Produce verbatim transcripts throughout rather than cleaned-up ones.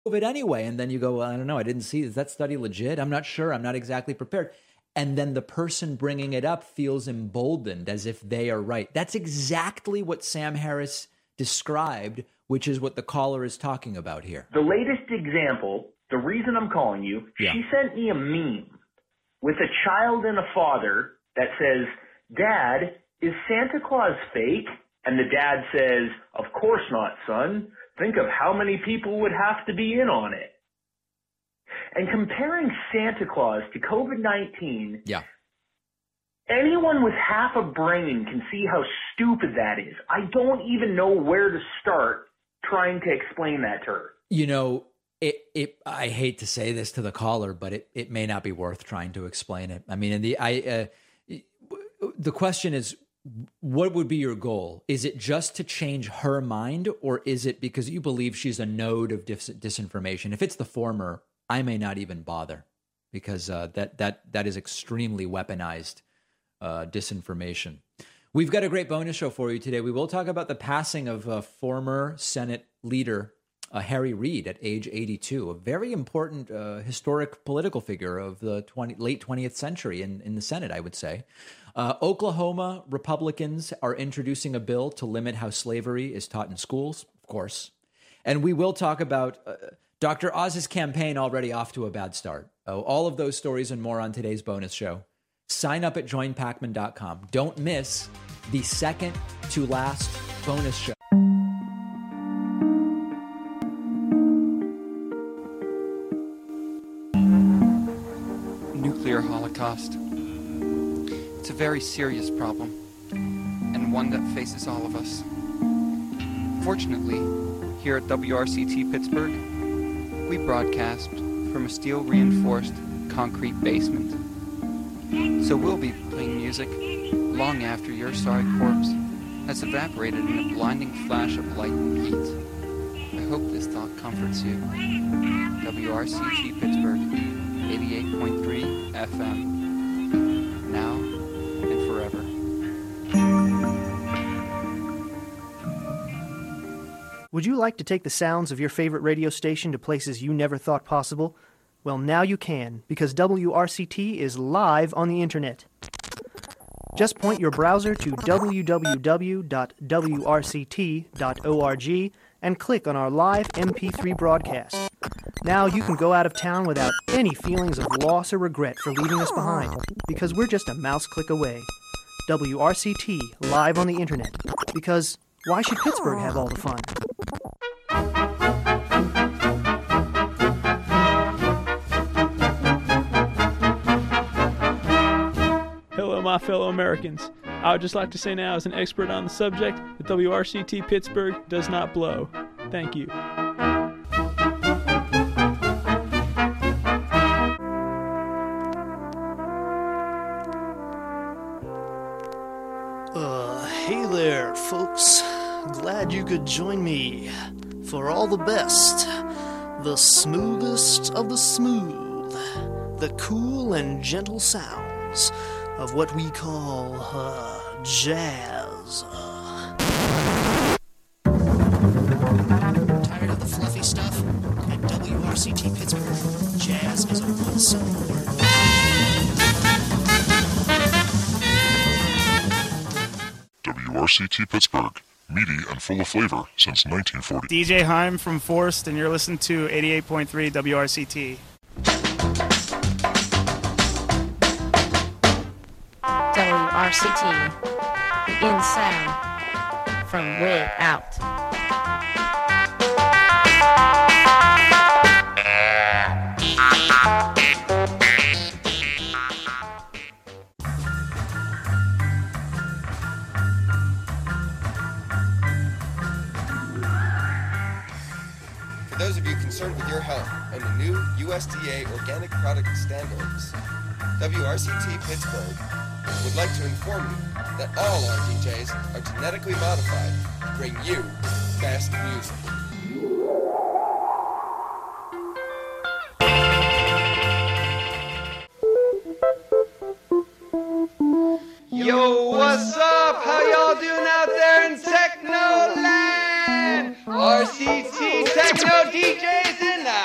COVID anyway. And then you go, well, I don't know, I didn't see, is that study legit? I'm not sure. I'm not exactly prepared. And then the person bringing it up feels emboldened as if they are right. That's exactly what Sam Harris described, which is what the caller is talking about here. The latest example, the reason I'm calling you, yeah. She sent me a meme with a child and a father that says, Dad, is Santa Claus fake? And the dad says, of course not, son. Think of how many people would have to be in on it. And comparing Santa Claus to COVID nineteen, yeah. anyone with half a brain can see how stupid that is. I don't even know where to start trying to explain that to her. You know, it, it, I hate to say this to the caller, but it, it may not be worth trying to explain it. I mean, in the, I, uh, the question is, what would be your goal? Is it just to change her mind, or is it because you believe she's a node of dis- disinformation? If it's the former, I may not even bother, because uh, that that that is extremely weaponized uh, disinformation. We've got a great bonus show for you today. We will talk about the passing of uh, former Senate leader uh, Harry Reid at age eighty-two, a very important uh, historic political figure of the twenty, late twentieth century in, in the Senate, I would say. Uh, Oklahoma Republicans are introducing a bill to limit how slavery is taught in schools, of course. And we will talk about uh, Doctor Oz's campaign already off to a bad start. Oh, all of those stories and more on today's bonus show. Sign up at join pacman dot com. Don't miss the second to last bonus show. Nuclear holocaust. It's a very serious problem, and one that faces all of us. Fortunately, here at W R C T Pittsburgh, we broadcast from a steel-reinforced concrete basement. So we'll be playing music long after your sorry corpse has evaporated in a blinding flash of light and heat. I hope this thought comforts you. W R C T Pittsburgh, eighty-eight point three F M. Now and forever. Would you like to take the sounds of your favorite radio station to places you never thought possible? Well, now you can, because W R C T is live on the internet. Just point your browser to w w w dot w r c t dot org and click on our live M P three broadcast. Now you can go out of town without any feelings of loss or regret for leaving us behind, because we're just a mouse click away. W R C T, live on the internet. Because why should Pittsburgh have all the fun? Hello, my fellow Americans. I would just like to say now, as an expert on the subject, that W R C T Pittsburgh does not blow. Thank you. Uh, hey there, folks. Glad you could join me for all the best, the smoothest of the smooth, the cool and gentle sounds of what we call, uh, jazz. Uh. Tired of the fluffy stuff? At W R C T Pittsburgh, jazz is a one-syllable word. W R C T Pittsburgh, meaty and full of flavor since nineteen forty. D J Heim from Forst, and you're listening to eighty-eight point three W R C T. W R C T, the in sound from way out. For those of you concerned with your health and the new U S D A organic product standards, W R C T Pittsburgh would like to inform you that all our D Js are genetically modified to bring you best music. Yo, what's up? How y'all doing out there in Techno Land? R C T Techno D Js in the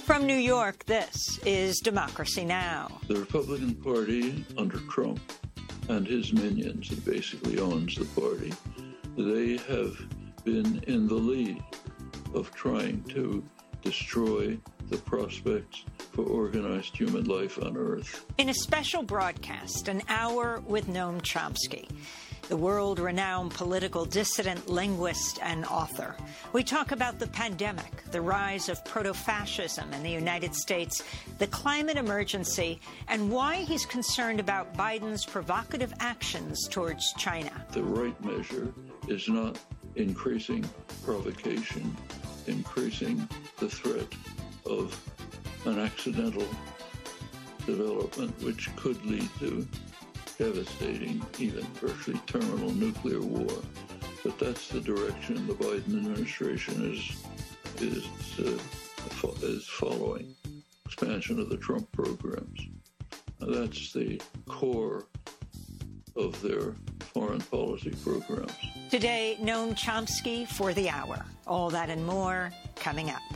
From New York, this is Democracy Now! The Republican Party under Trump and his minions, he basically owns the party, they have been in the lead of trying to destroy the prospects for organized human life on Earth. In a special broadcast, An Hour with Noam Chomsky, the world-renowned political dissident, linguist, and author, we talk about the pandemic, the rise of proto-fascism in the United States, the climate emergency, and why he's concerned about Biden's provocative actions towards China. The right measure is not increasing provocation, increasing the threat of an accidental development which could lead to devastating, even virtually terminal nuclear war. But that's the direction the Biden administration is is uh, fo- is following. Expansion of the Trump programs. Now, that's the core of their foreign policy programs. Today, Noam Chomsky for the hour. All that and more coming up.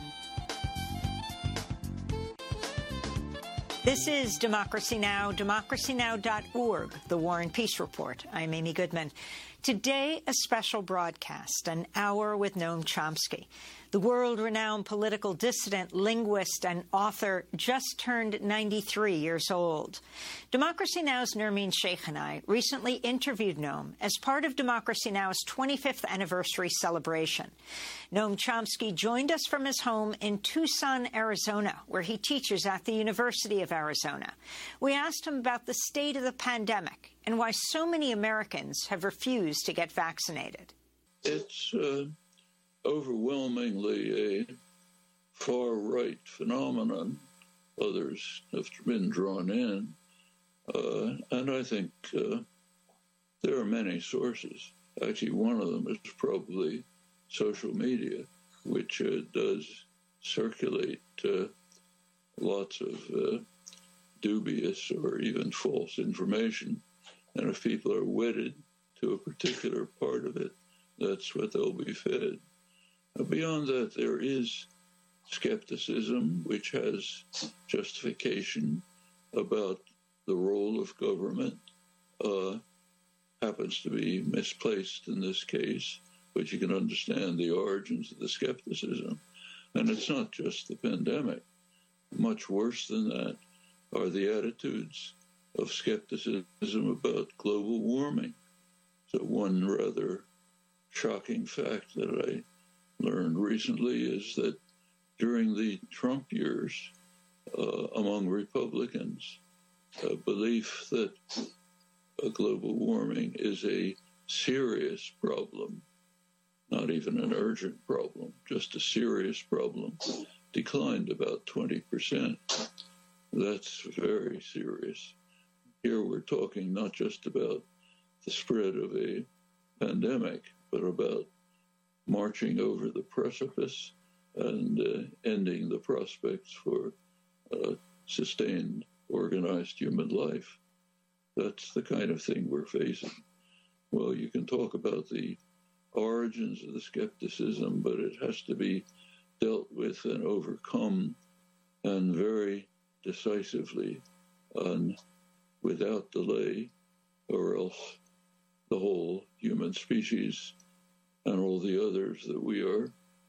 This is Democracy Now!, democracy now dot org, the War and Peace Report. I'm Amy Goodman. Today, a special broadcast, An Hour with Noam Chomsky. The world-renowned political dissident, linguist, and author just turned ninety-three years old. Democracy Now!'s Nermeen Sheikh and I recently interviewed Noam as part of Democracy Now!'s twenty-fifth anniversary celebration. Noam Chomsky joined us from his home in Tucson, Arizona, where he teaches at the University of Arizona. We asked him about the state of the pandemic and why so many Americans have refused to get vaccinated. It's uh, overwhelmingly a far-right phenomenon. Others have been drawn in. Uh, and I think uh, there are many sources. Actually, one of them is probably social media, which uh, does circulate uh, lots of uh, dubious or even false information. And if people are wedded to a particular part of it, that's what they'll be fed. Uh, beyond that, there is skepticism, which has justification about the role of government, uh, happens to be misplaced in this case, but you can understand the origins of the skepticism. And it's not just the pandemic. Much worse than that are the attitudes of skepticism about global warming. So one rather shocking fact that I learned recently is that during the Trump years, uh, among Republicans, a belief that uh, global warming is a serious problem, not even an urgent problem, just a serious problem, declined about twenty percent. That's very serious. Here we're talking not just about the spread of a pandemic, but about marching over the precipice and uh, ending the prospects for uh, sustained, organized human life. That's the kind of thing we're facing. Well, you can talk about the origins of the skepticism, but it has to be dealt with and overcome, and very decisively and without delay, or else the whole human species and all the others that we are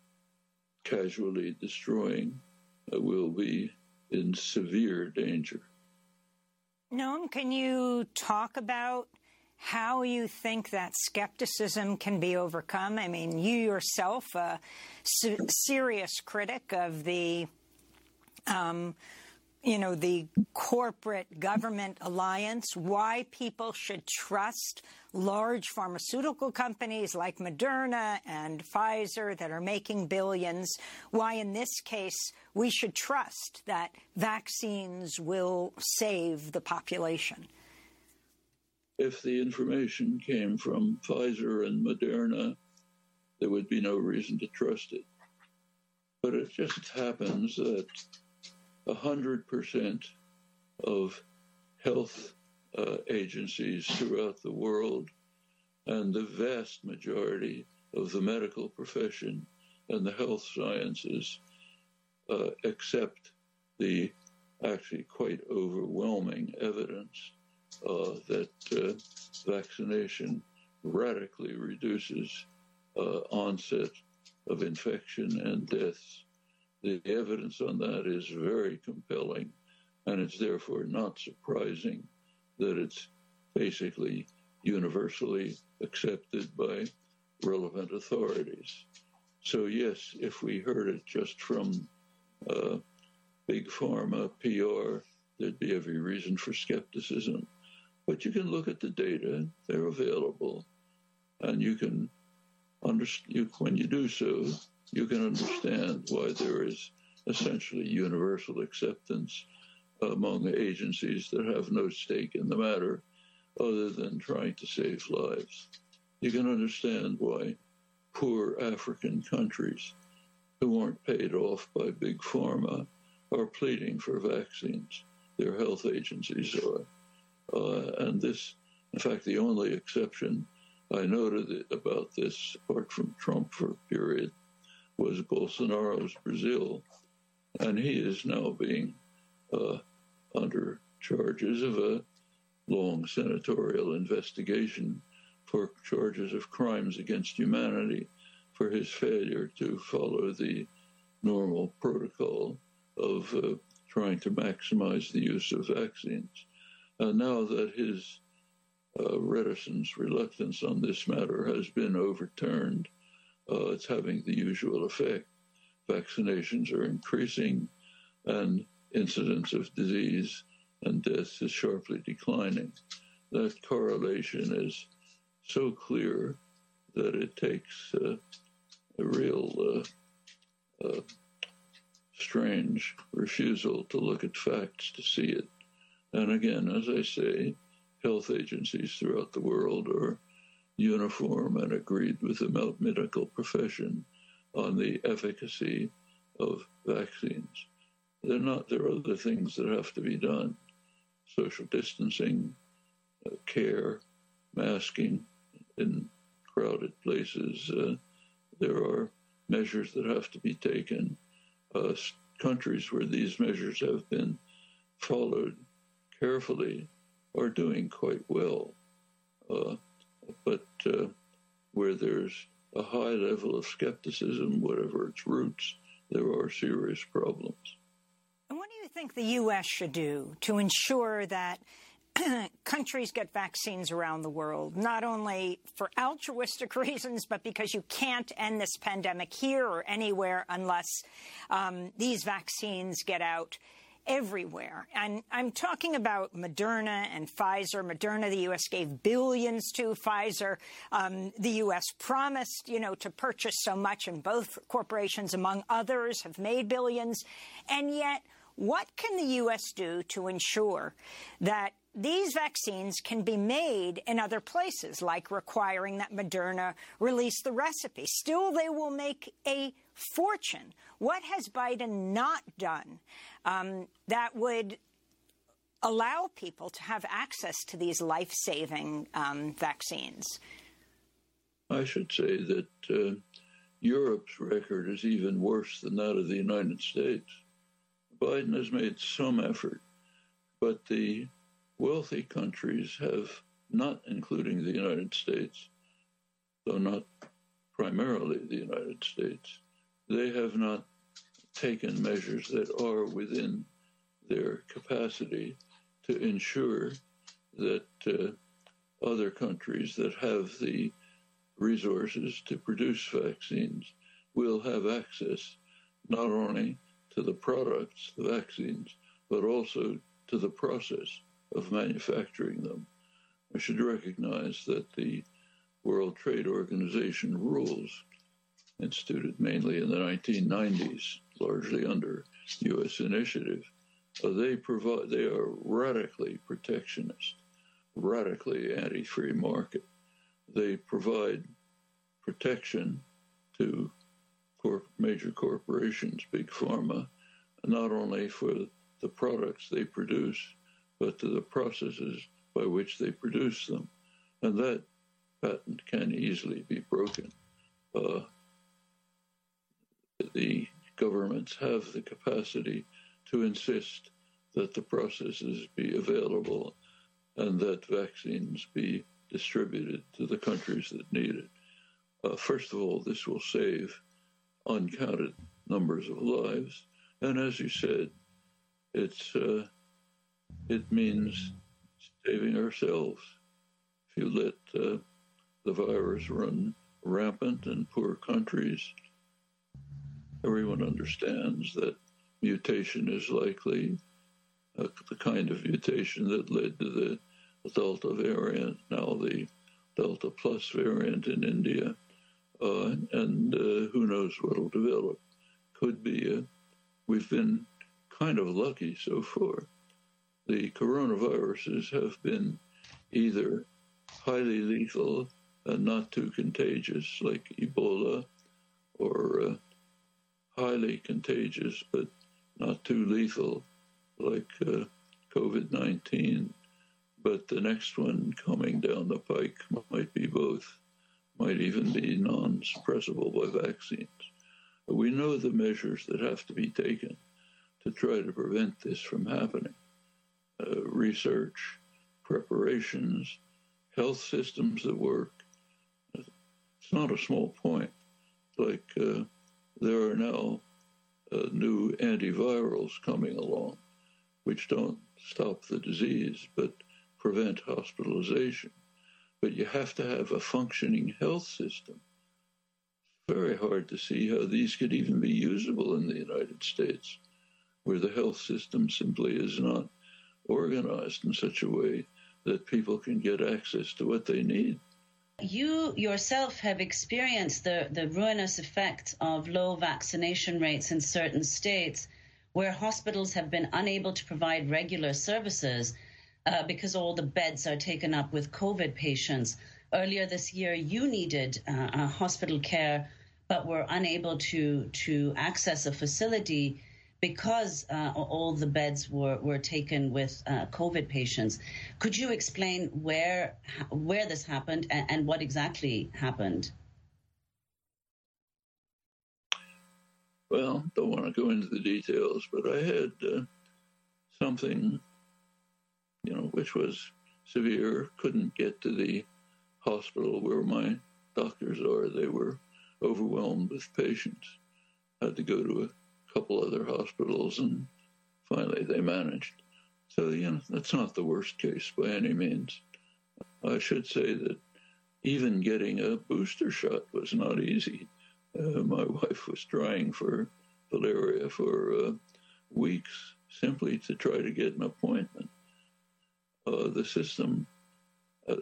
casually destroying uh, will be in severe danger. Noam, can you talk about how you think that skepticism can be overcome? I mean, you yourself, a se- serious critic of the, um, you know, the corporate government alliance, why people should trust large pharmaceutical companies like Moderna and Pfizer that are making billions, why in this case we should trust that vaccines will save the population. If the information came from Pfizer and Moderna, there would be no reason to trust it. But it just happens that one hundred percent of health uh, agencies throughout the world and the vast majority of the medical profession and the health sciences uh, accept the actually quite overwhelming evidence uh, that uh, vaccination radically reduces uh, onset of infection and deaths. The evidence on that is very compelling, and it's therefore not surprising that it's basically universally accepted by relevant authorities. So yes, if we heard it just from uh, Big Pharma, P R, there'd be every reason for skepticism. But you can look at the data, they're available, and you can understand, when you do so, you can understand why there is essentially universal acceptance among agencies that have no stake in the matter other than trying to save lives. You can understand why poor African countries who aren't paid off by Big Pharma are pleading for vaccines. Their health agencies are. Uh, and this, in fact, the only exception I noted about this, apart from Trump for a period, was Bolsonaro's Brazil. And he is now being uh, under charges of a long senatorial investigation for charges of crimes against humanity for his failure to follow the normal protocol of uh, trying to maximize the use of vaccines. And now that his uh, reticence, reluctance on this matter has been overturned, uh, it's having the usual effect. Vaccinations are increasing, and incidence of disease and death is sharply declining. That correlation is so clear that it takes uh, a real uh, uh, strange refusal to look at facts to see it. And again, as I say, health agencies throughout the world are uniform and agreed with the medical profession on the efficacy of vaccines. They're not, there are other things that have to be done. Social distancing, uh, care, masking in crowded places. Uh, there are measures that have to be taken. Uh, countries where these measures have been followed carefully are doing quite well. Uh, but uh, where there's a high level of skepticism, whatever its roots, there are serious problems. And what do you think the U S should do to ensure that countries get vaccines around the world, not only for altruistic reasons, but because you can't end this pandemic here or anywhere unless um, these vaccines get out everywhere? And I'm talking about Moderna and Pfizer. Moderna, the U S gave billions to. Pfizer, um, the U S promised, you know, to purchase so much, and both corporations, among others, have made billions. And yet, what can the U S do to ensure that these vaccines can be made in other places, like requiring that Moderna release the recipe? Still, they will make a fortune. What has Biden not done um, that would allow people to have access to these life-saving um, vaccines? I should say that uh, Europe's record is even worse than that of the United States. Biden has made some effort, but the wealthy countries have not, including the United States, though not primarily the United States, they have not taken measures that are within their capacity to ensure that uh, other countries that have the resources to produce vaccines will have access not only to the products, the vaccines, but also to the process of manufacturing them. I should recognize that the World Trade Organization rules, instituted mainly in the nineteen nineties, largely under U S initiative, uh, they provide they are radically protectionist, radically anti-free market. They provide protection to corp- major corporations, Big Pharma, not only for the products they produce, but to the processes by which they produce them. And that patent can easily be broken. Uh, the governments have the capacity to insist that the processes be available and that vaccines be distributed to the countries that need it. Uh, first of all, this will save uncounted numbers of lives. And as you said, it's uh, it means saving ourselves. If you let uh, the virus run rampant in poor countries, everyone understands that mutation is likely, uh, the kind of mutation that led to the Delta variant, now the Delta Plus variant in India, uh, and uh, who knows what will develop. Could be, a, we've been kind of lucky so far. The coronaviruses have been either highly lethal and not too contagious, like Ebola, or uh, highly contagious but not too lethal, like uh, COVID nineteen. But the next one coming down the pike might be both, might even be non-suppressible by vaccines. But we know the measures that have to be taken to try to prevent this from happening. Uh, research, preparations, health systems that work. It's not a small point. Like uh, there are now uh, new antivirals coming along, which don't stop the disease, but prevent hospitalization. But you have to have a functioning health system. It's very hard to see how these could even be usable in the United States, where the health system simply is not organized in such a way that people can get access to what they need. You yourself have experienced the, the ruinous effect of low vaccination rates in certain states where hospitals have been unable to provide regular services uh, because all the beds are taken up with COVID patients. Earlier this year, you needed uh, uh, hospital care but were unable to, to access a facility because uh, all the beds were, were taken with uh, COVID patients. Could you explain where where this happened and, and what exactly happened? Well, don't want to go into the details, but I had uh, something, you know, which was severe, couldn't get to the hospital where my doctors are. They were overwhelmed with patients. Had to go to a couple other hospitals, and finally they managed. So, you know, that's not the worst case by any means. I should say that even getting a booster shot was not easy. Uh, my wife was trying for malaria for uh, weeks simply to try to get an appointment. Uh, the system, uh,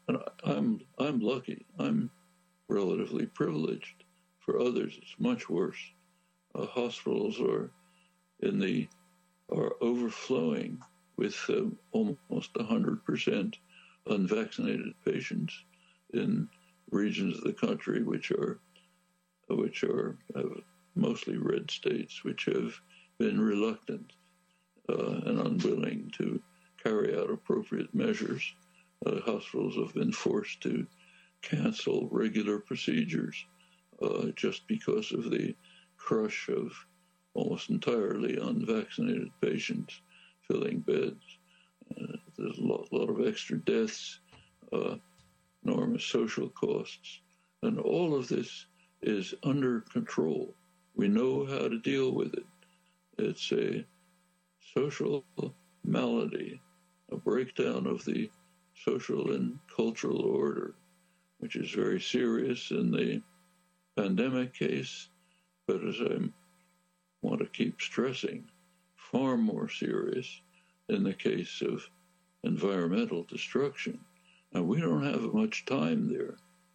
I'm I'm lucky. I'm relatively privileged. For others, it's much worse. Uh, hospitals are in the are overflowing with uh, almost one hundred percent unvaccinated patients in regions of the country which are which are uh, mostly red states, which have been reluctant uh, and unwilling to carry out appropriate measures. Uh, hospitals have been forced to cancel regular procedures uh, just because of the crush of almost entirely unvaccinated patients filling beds. Uh, there's a lot, lot of extra deaths, uh, enormous social costs, and all of this is under control. We know how to deal with it. It's a social malady, a breakdown of the social and cultural order, which is very serious in the pandemic case, but as I want to keep stressing, far more serious in the case of environmental destruction. And we don't have much time there.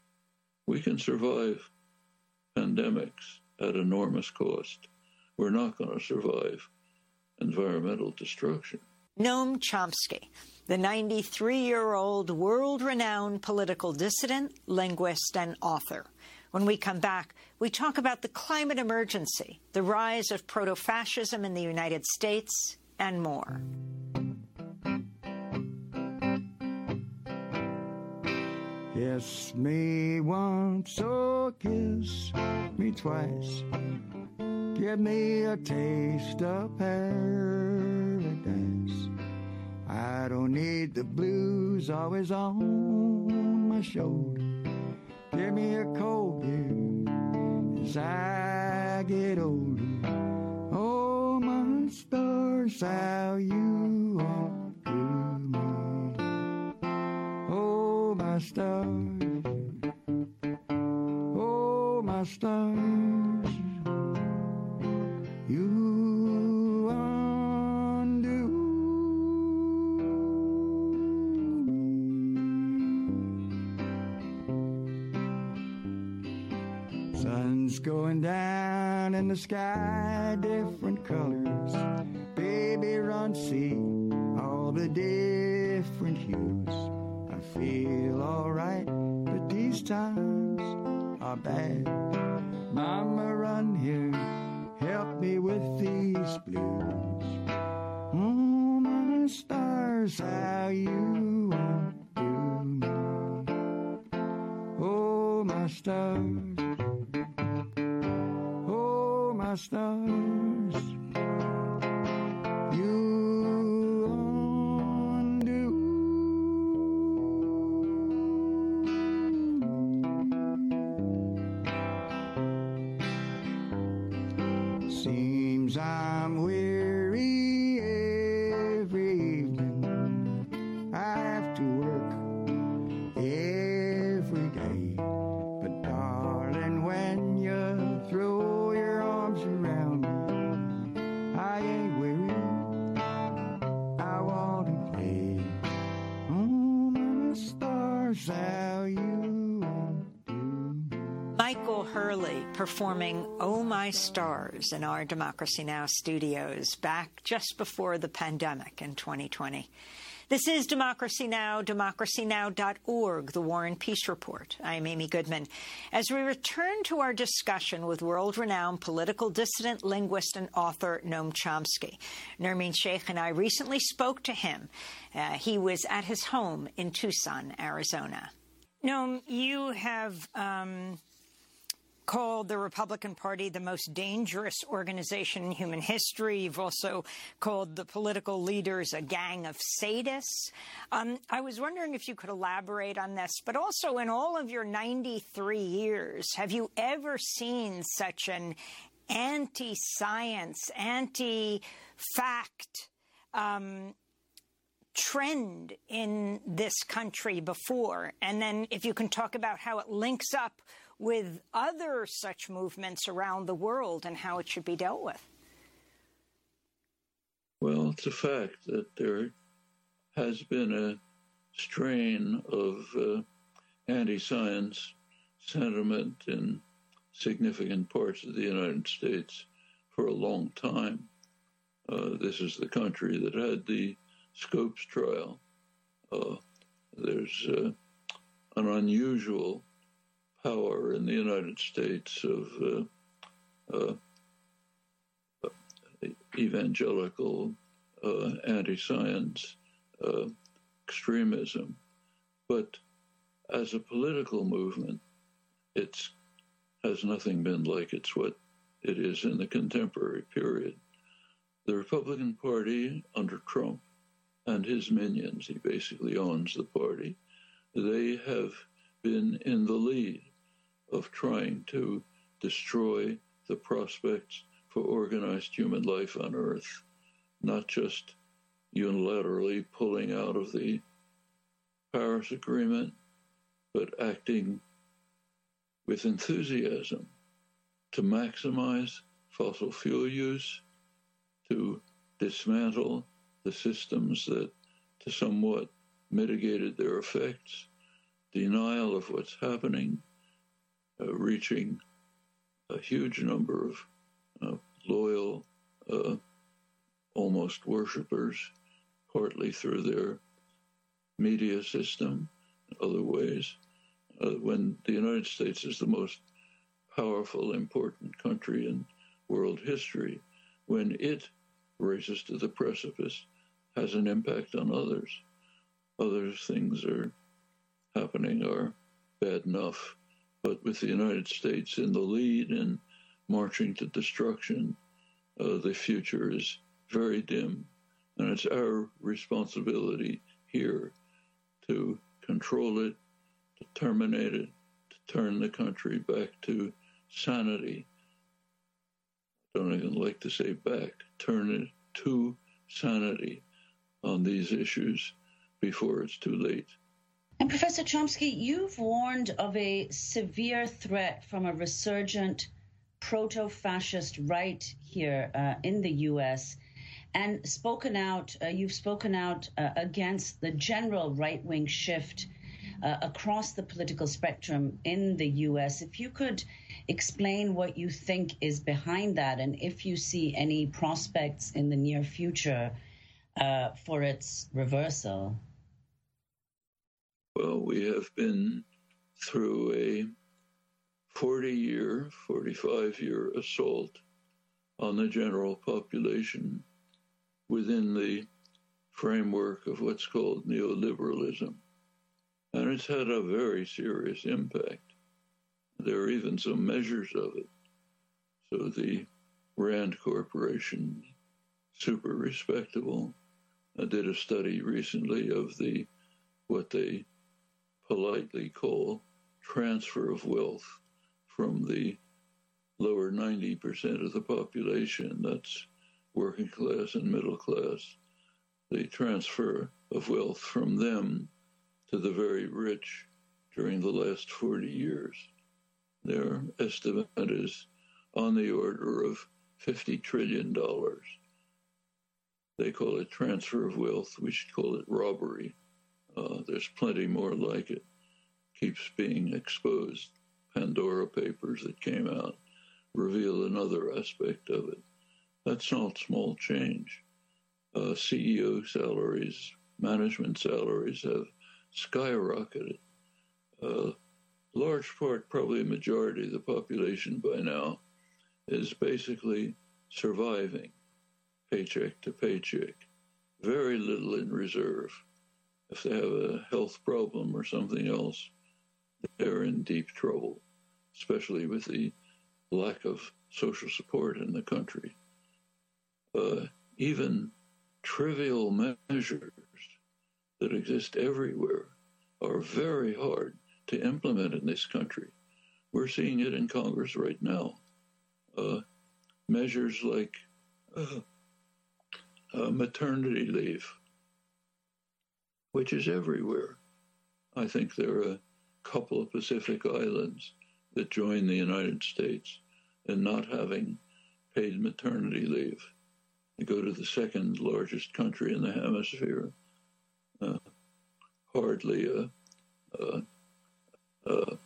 We can survive pandemics at enormous cost. We're not going to survive environmental destruction. Noam Chomsky, the ninety-three-year-old world-renowned political dissident, linguist, and author. When we come back, we talk about the climate emergency, the rise of proto-fascism in the United States, and more. Kiss me once, oh kiss me twice. Give me a taste of paradise. I don't need the blues always on my shoulder. Give me a cold beer as I get older. Oh, my stars, how you are to me. Oh, my stars. Oh, my stars. You undo me. Sun's going down in the sky, different colors. Baby, run, see all the different hues. I feel alright, but these times are bad. Mama, run here, help me with these blues. Oh, my stars, how you undo me. Oh, my stars. Oh, my stars. You seems I'm weary every evening. I have to work every day. But darling, when you throw your arms around me, I ain't weary. I want to play. Oh, my stars, how you Michael Hurley performing Oh My Stars in our Democracy Now! Studios back just before the pandemic in twenty twenty. This is Democracy Now!, democracy now dot org, the War and Peace Report. I'm Amy Goodman. As we return to our discussion with world-renowned political dissident, linguist, and author Noam Chomsky, Nermeen Sheikh and I recently spoke to him. Uh, he was at his home in Tucson, Arizona. Noam, you have Um, called the Republican Party the most dangerous organization in human history. You've also called the political leaders a gang of sadists. Um, I was wondering if you could elaborate on this, but also in all of your ninety-three years, have you ever seen such an anti-science, anti-fact um, trend in this country before? And then if you can talk about how it links up with other such movements around the world and how it should be dealt with. Well, it's a fact that there has been a strain of uh, anti-science sentiment in significant parts of the United States for a long time. Uh, this is the country that had the Scopes trial. Uh, there's uh, an unusual power in the United States of uh, uh, evangelical uh, anti-science uh, extremism. But as a political movement, it has nothing been like it's what it is in the contemporary period. The Republican Party under Trump and his minions, he basically owns the party, they have been in the lead of trying to destroy the prospects for organized human life on Earth, not just unilaterally pulling out of the Paris Agreement, but acting with enthusiasm to maximize fossil fuel use, to dismantle the systems that to somewhat mitigated their effects, denial of what's happening, uh, reaching a huge number of uh, loyal, uh, almost worshipers, partly through their media system, other ways. Uh, when the United States is the most powerful, important country in world history, when it races to the precipice, has an impact on others. Other things are happening are bad enough, but with the United States in the lead in marching to destruction, uh, the future is very dim. And it's our responsibility here to control it, to terminate it, to turn the country back to sanity. I don't even like to say back, turn it to sanity on these issues before it's too late. And Professor Chomsky, you've warned of a severe threat from a resurgent proto-fascist right here uh, in the U S and spoken out, uh, you've spoken out uh, against the general right-wing shift uh, across the political spectrum in the U S. If you could explain what you think is behind that and if you see any prospects in the near future uh, for its reversal. Well, we have been through a forty-year, forty-five-year assault on the general population within the framework of what's called neoliberalism. And it's had a very serious impact. There are even some measures of it. So the Rand Corporation, super respectable, I did a study recently of the what they politely call transfer of wealth from the lower ninety percent of the population, that's working class and middle class, the transfer of wealth from them to the very rich during the last forty years. Their estimate is on the order of fifty trillion dollars. They call it transfer of wealth. We should call it robbery. Uh, there's plenty more like it. Keeps being exposed. Pandora Papers that came out reveal another aspect of it. That's not small change. Uh, C E O salaries, management salaries have skyrocketed. Uh, large part, probably a majority of the population by now, is basically surviving paycheck to paycheck. Very little in reserve. If they have a health problem or something else, they're in deep trouble, especially with the lack of social support in the country. Uh, even trivial measures that exist everywhere are very hard to implement in this country. We're seeing it in Congress right now. Uh, measures like uh, uh, maternity leave, which is everywhere. I think there are a couple of Pacific islands that join the United States in not having paid maternity leave. You go to the second largest country in the hemisphere, uh, hardly a, a, a,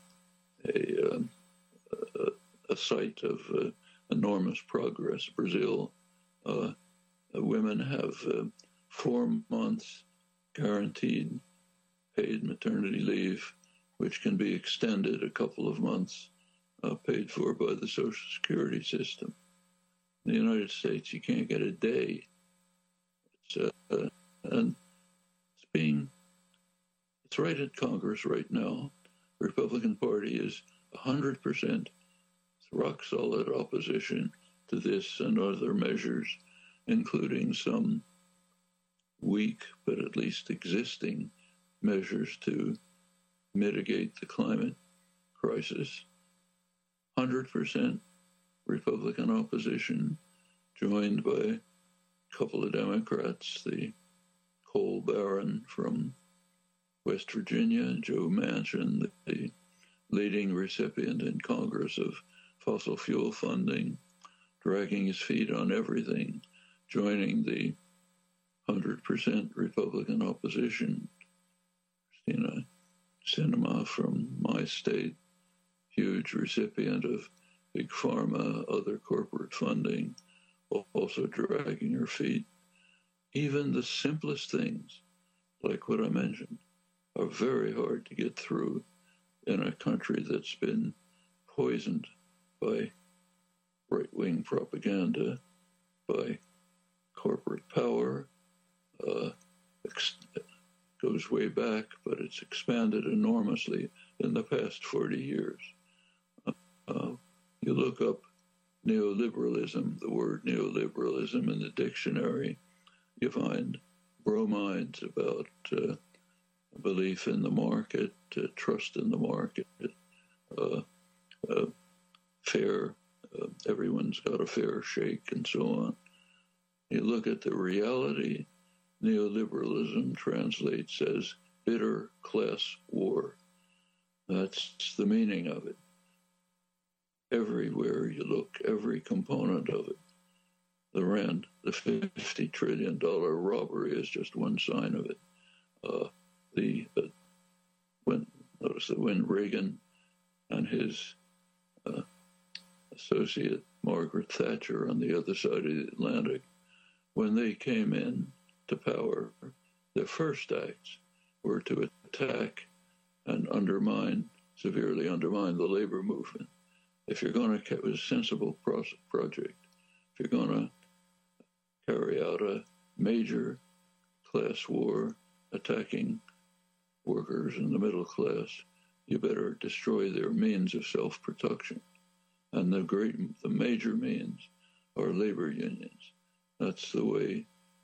a, a, a site of uh, enormous progress. Brazil, uh, women have uh, four months guaranteed paid maternity leave, which can be extended a couple of months, uh, paid for by the Social Security system. In the United States, you can't get a day. It's, uh, and it's being, it's right at Congress right now. The Republican Party is one hundred percent rock solid opposition to this and other measures, including some weak but at least existing measures to mitigate the climate crisis. one hundred percent Republican opposition, joined by a couple of Democrats, the coal baron from West Virginia, Joe Manchin, the leading recipient in Congress of fossil fuel funding, dragging his feet on everything, joining the one hundred percent Republican opposition. Christina Sinema from my state, huge recipient of big pharma, other corporate funding, also dragging her feet. Even the simplest things, like what I mentioned, are very hard to get through in a country that's been poisoned by right-wing propaganda, by corporate power. Uh, ex- goes way back, but it's expanded enormously in the past forty years. Uh, you look up neoliberalism, the word neoliberalism in the dictionary, you find bromides about uh, belief in the market, uh, trust in the market, uh, uh, fair, uh, everyone's got a fair shake, and so on. You look at the reality, neoliberalism translates as bitter class war. That's the meaning of it. Everywhere you look, every component of it. The rent, the fifty trillion dollars robbery is just one sign of it. Uh, the uh, when notice that when Reagan and his uh, associate Margaret Thatcher on the other side of the Atlantic, when they came in to power, their first acts were to attack and undermine, severely undermine the labor movement. If you're going to, it was a sensible project. If you're going to carry out a major class war attacking workers in the middle class, you better destroy their means of self-protection. And the great, the major means are labor unions. That's the way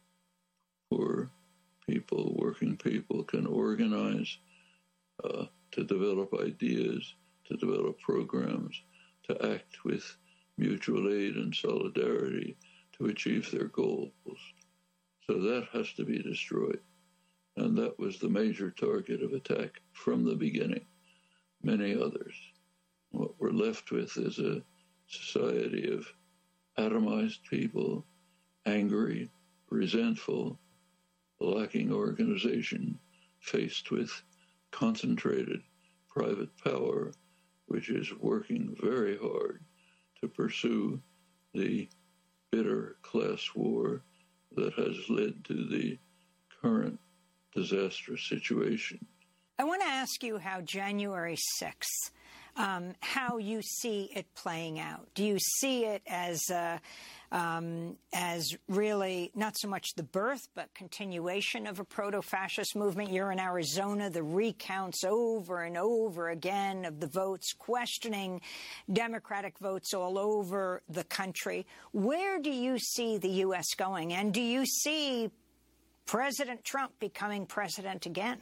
poor people, working people, can organize uh, to develop ideas, to develop programs, to act with mutual aid and solidarity to achieve their goals. So that has to be destroyed. And that was the major target of attack from the beginning. Many others. What we're left with is a society of atomized people, angry, resentful, lacking organization, faced with concentrated private power, which is working very hard to pursue the bitter class war that has led to the current disastrous situation. I want to ask you how January sixth, um, how you see it playing out. Do you see it as uh, um, as really not so much the birth, but continuation of a proto-fascist movement? You're in Arizona, the recounts over and over again of the votes, questioning Democratic votes all over the country. Where do you see the U S going? And do you see President Trump becoming president again?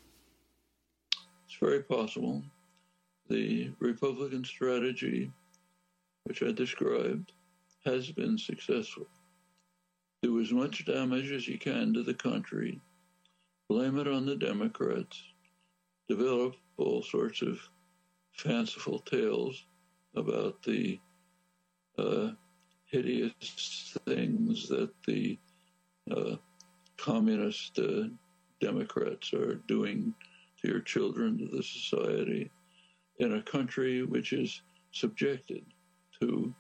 It's very possible. The Republican strategy, which I described, has been successful. Do as much damage as you can to the country, blame it on the Democrats, develop all sorts of fanciful tales about the uh, hideous things that the uh, communist uh, Democrats are doing to your children, to the society, in a country which is subjected to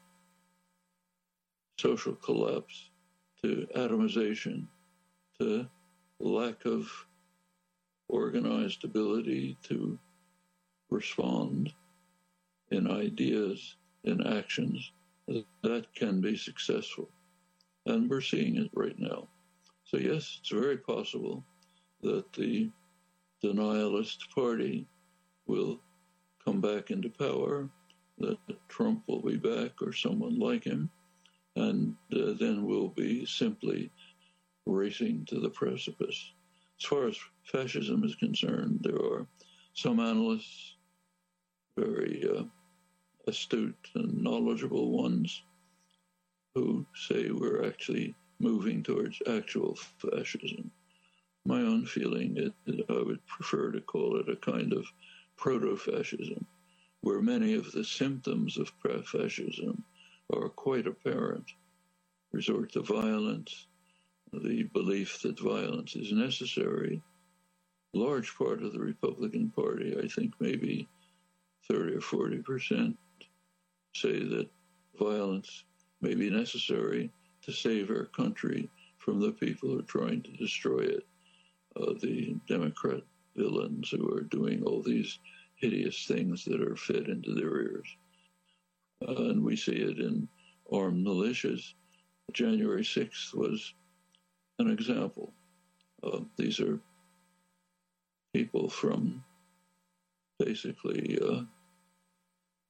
social collapse, to atomization, to lack of organized ability to respond in ideas, in actions, that can be successful. And we're seeing it right now. So yes, it's very possible that the denialist party will come back into power, that Trump will be back or someone like him, and uh, then we'll be simply racing to the precipice. As far as fascism is concerned, there are some analysts, very uh, astute and knowledgeable ones, who say we're actually moving towards actual fascism. My own feeling is that I would prefer to call it a kind of proto-fascism, where many of the symptoms of fascism are quite apparent. Resort to violence, the belief that violence is necessary. Large part of the Republican Party, I think maybe thirty or forty percent, say that violence may be necessary to save our country from the people who are trying to destroy it. Uh, the Democrat villains who are doing all these hideous things that are fed into their ears. Uh, and we see it in armed militias. January sixth was an example. Uh, these are people from basically uh,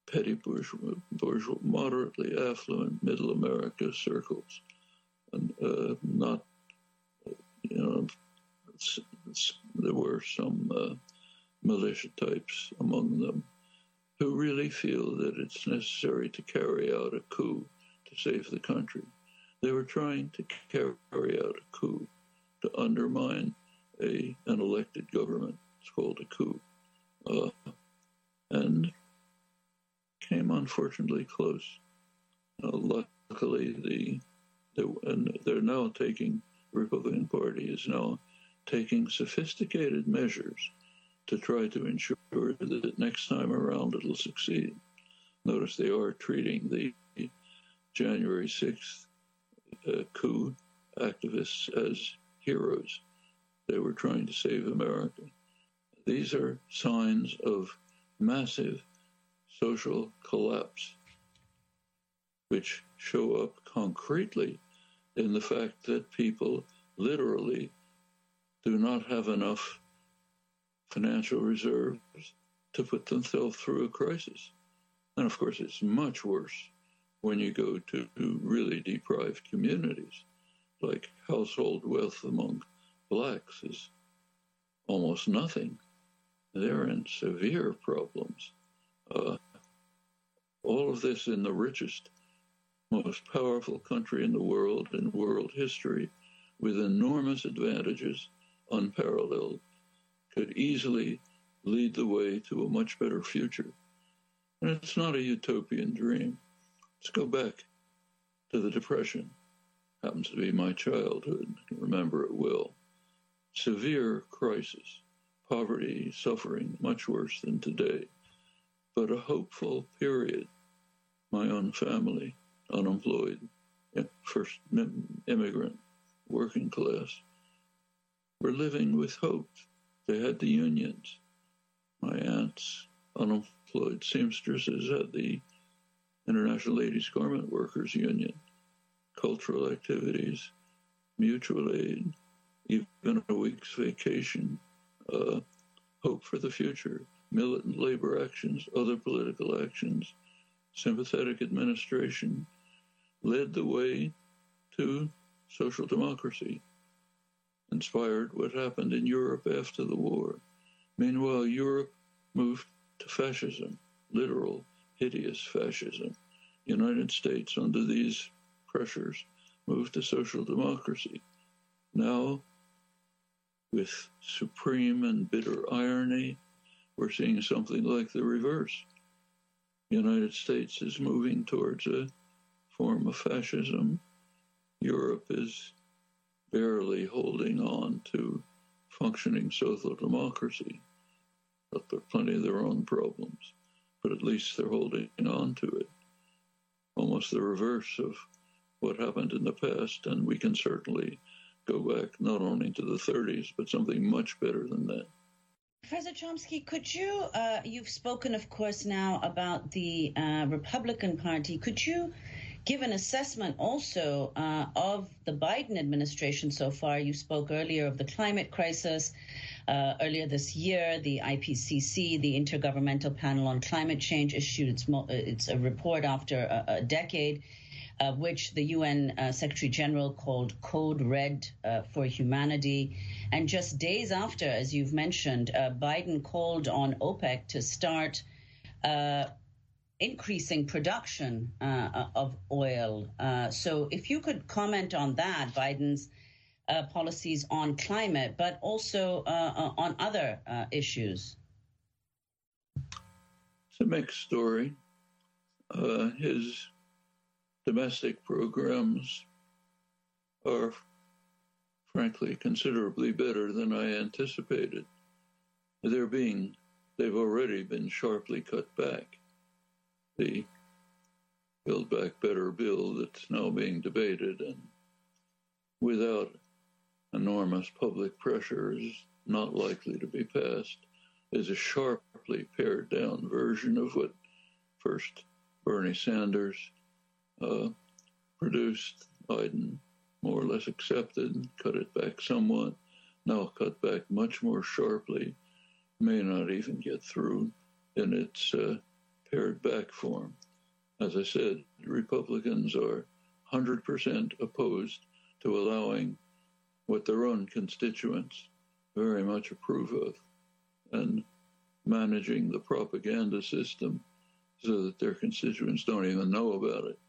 petty bourgeois, bourgeois, moderately affluent middle America circles, and uh, not, you know, it's, it's, there were some uh, militia types among them who really feel that it's necessary to carry out a coup to save the country. They were trying to carry out a coup to undermine a an elected government. It's called a coup. Uh, and came unfortunately close. Uh, luckily, the, the and they're now taking, the Republican Party is now taking sophisticated measures to try to ensure that next time around it'll succeed. Notice they are treating the January sixth uh, coup activists as heroes. They were trying to save America. These are signs of massive social collapse, which show up concretely in the fact that people literally do not have enough financial reserves to put themselves through a crisis. And of course, it's much worse when you go to really deprived communities, like household wealth among blacks is almost nothing. They're in severe problems. Uh, all of this in the richest, most powerful country in the world, in world history, with enormous advantages, unparalleled, could easily lead the way to a much better future. And it's not a utopian dream. Let's go back to the Depression. Happens to be my childhood. I can remember it well. Severe crisis, poverty, suffering, much worse than today. But a hopeful period. My own family, unemployed, first immigrant, working class, were living with hope. They had the unions. My aunts, unemployed seamstresses at the International Ladies Garment Workers Union, cultural activities, mutual aid, even a week's vacation, uh, hope for the future, militant labor actions, other political actions, sympathetic administration, led the way to social democracy, inspired what happened in Europe after the war. Meanwhile, Europe moved to fascism, literal, hideous fascism. The United States, under these pressures, moved to social democracy. Now, with supreme and bitter irony, we're seeing something like the reverse. The United States is moving towards a form of fascism. Europe is barely holding on to functioning social democracy. But there are plenty of their own problems, but at least they're holding on to it. Almost the reverse of what happened in the past, and we can certainly go back not only to the thirties, but something much better than that. Professor Chomsky, could you, uh, you've spoken, of course, now about the uh, Republican Party. Could you give an assessment also uh, of the Biden administration so far? You spoke earlier of the climate crisis. Uh, earlier this year, the I P C C, the Intergovernmental Panel on Climate Change, issued its, mo- its a report after a, a decade, uh, which the U N uh, Secretary General called Code Red uh, for Humanity. And just days after, as you've mentioned, uh, Biden called on OPEC to start uh, increasing production uh, of oil. Uh, so if you could comment on that, Biden's uh, policies on climate, but also uh, on other uh, issues. It's a mixed story. Uh, his domestic programs are frankly considerably better than I anticipated. They're being, they've already been sharply cut back. The Build Back Better bill that's now being debated and without enormous public pressure is not likely to be passed, is a sharply pared down version of what first Bernie Sanders uh, produced. Biden more or less accepted, cut it back somewhat, now cut back much more sharply, may not even get through in its uh, pared back form. As I said, Republicans are one hundred percent opposed to allowing what their own constituents very much approve of and managing the propaganda system so that their constituents don't even know about it.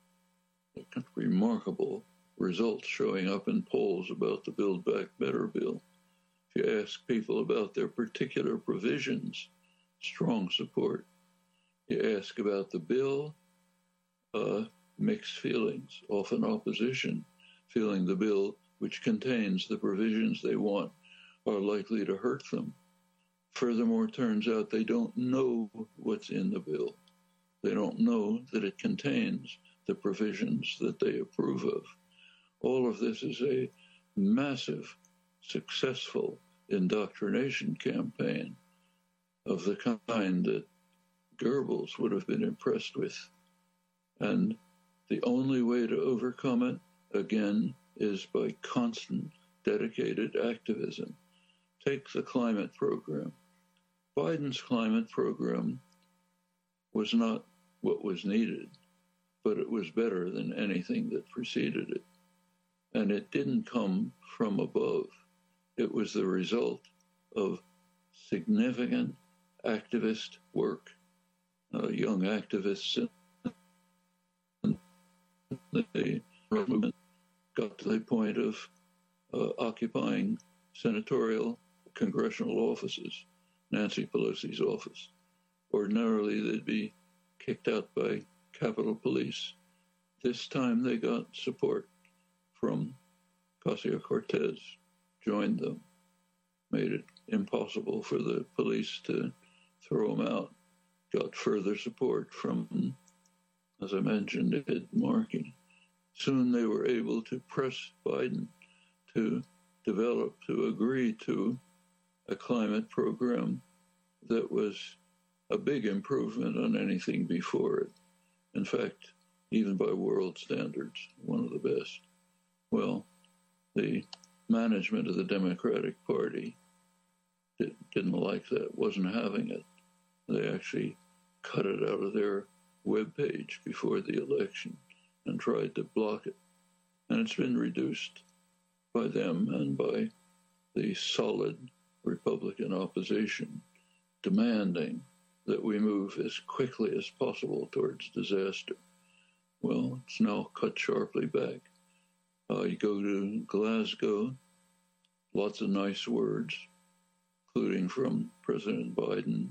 Remarkable results showing up in polls about the Build Back Better bill. If you ask people about their particular provisions, strong support. You ask about the bill, uh, mixed feelings, often opposition, feeling the bill, which contains the provisions they want, are likely to hurt them. Furthermore, turns out they don't know what's in the bill. They don't know that it contains the provisions that they approve of. All of this is a massive, successful indoctrination campaign of the kind that Goebbels would have been impressed with. And the only way to overcome it, again, is by constant, dedicated activism. Take the climate program. Biden's climate program was not what was needed, but it was better than anything that preceded it. And it didn't come from above. It was the result of significant activist work. Uh, young activists in the movement got to the point of uh, occupying senatorial congressional offices, Nancy Pelosi's office. Ordinarily, they'd be kicked out by Capitol Police. This time they got support from Ocasio-Cortez, joined them, made it impossible for the police to throw them out, got further support from, as I mentioned, Ed Markey. Soon they were able to press Biden to develop, to agree to a climate program that was a big improvement on anything before it. In fact, even by world standards, one of the best. Well, the management of the Democratic Party did, didn't like that, wasn't having it. They actually cut it out of their webpage before the election and tried to block it. And it's been reduced by them and by the solid Republican opposition, demanding that we move as quickly as possible towards disaster. Well, it's now cut sharply back. Uh, you go to Glasgow, lots of nice words, including from President Biden.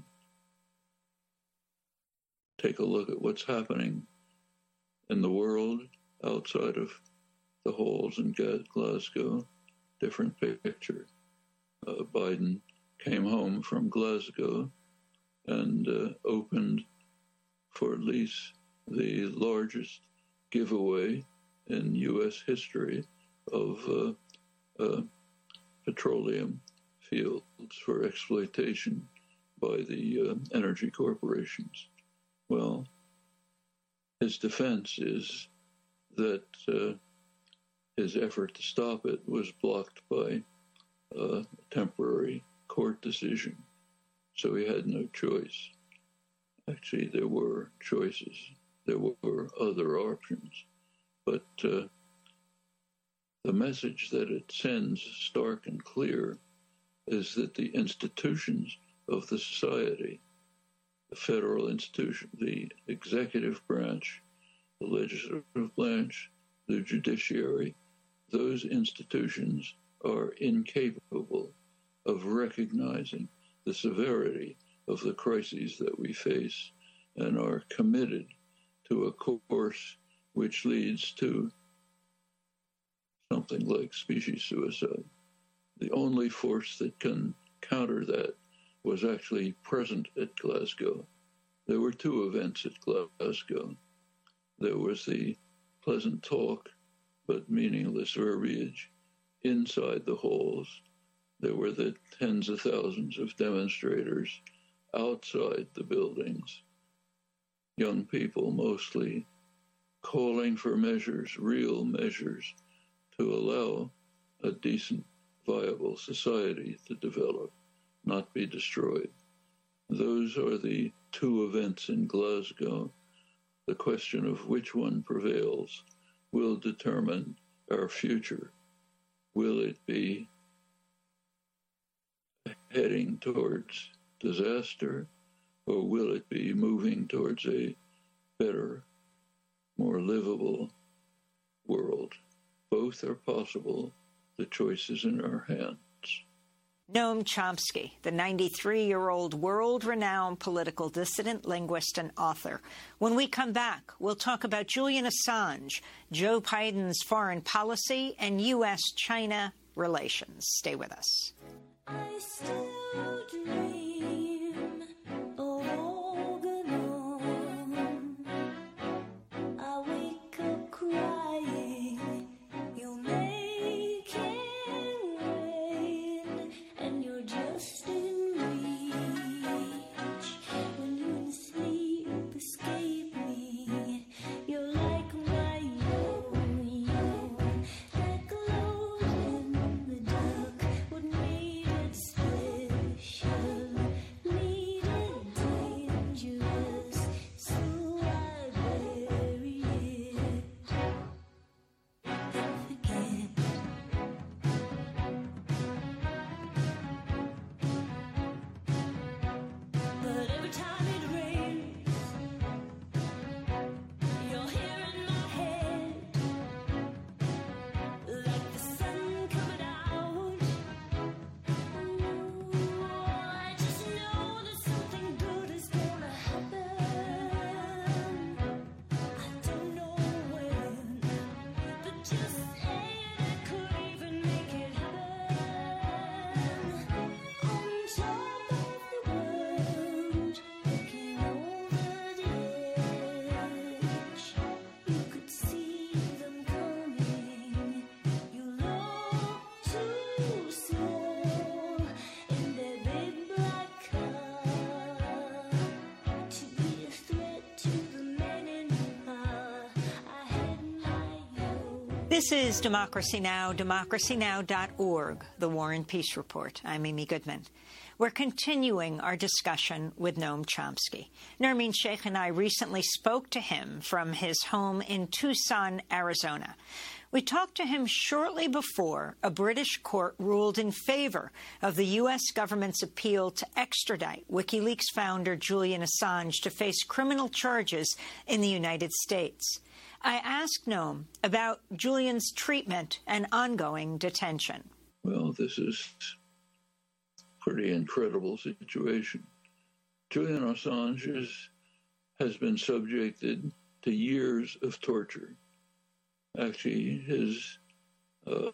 Take a look at what's happening in the world outside of the halls in Glasgow. Different picture. Uh, Biden came home from Glasgow and uh, opened for at least the largest giveaway in U S history of uh, uh, petroleum fields for exploitation by the uh, energy corporations. Well, his defense is that uh, his effort to stop it was blocked by a temporary court decision, so he had no choice. Actually, there were choices. There were other options. But uh, the message that it sends, stark and clear, is that the institutions of the society, the federal institution, the executive branch, the legislative branch, the judiciary, those institutions are incapable of recognizing the severity of the crises that we face and are committed to a course which leads to something like species suicide. The only force that can counter that was actually present at Glasgow. There were two events at Glasgow. There was the pleasant talk, but meaningless verbiage inside the halls. There were the tens of thousands of demonstrators outside the buildings, young people mostly, calling for measures, real measures, to allow a decent, viable society to develop, not be destroyed. Those are the two events in Glasgow, the question of which one prevails will determine our future. Will it be heading towards disaster, or will it be moving towards a better, more livable world? Both are possible. The choice is in our hands. Noam Chomsky, the ninety-three-year-old world-renowned political dissident, linguist, and author. When we come back, we'll talk about Julian Assange, Joe Biden's foreign policy, and U S China relations. Stay with us. I still dream of Organon. I wake up crying. You make it rain, and you're just in reach. When you sleep, escape me. You're like my yo-yo, that glows in the dark. What made it special? Made it dangerous, so I bury it. Forget. But every time it rains, you're here in my head, like the sun coming out. Ooh, I just know that something good is gonna happen. I don't know when, but just saying it could even make it happen. On top of the world, looking over the edge, you could see them coming. You look too small in their big black car to be a threat to the men in power. I had my own. This is Democracy Now!, democracy now dot org, the War and Peace Report. I'm Amy Goodman. We're continuing our discussion with Noam Chomsky. Nermeen Sheikh and I recently spoke to him from his home in Tucson, Arizona. We talked to him shortly before a British court ruled in favor of the U S government's appeal to extradite WikiLeaks founder Julian Assange to face criminal charges in the United States. I asked Noam about Julian's treatment and ongoing detention. Well, this is a pretty incredible situation. Julian Assange is, has been subjected to years of torture. Actually, his uh,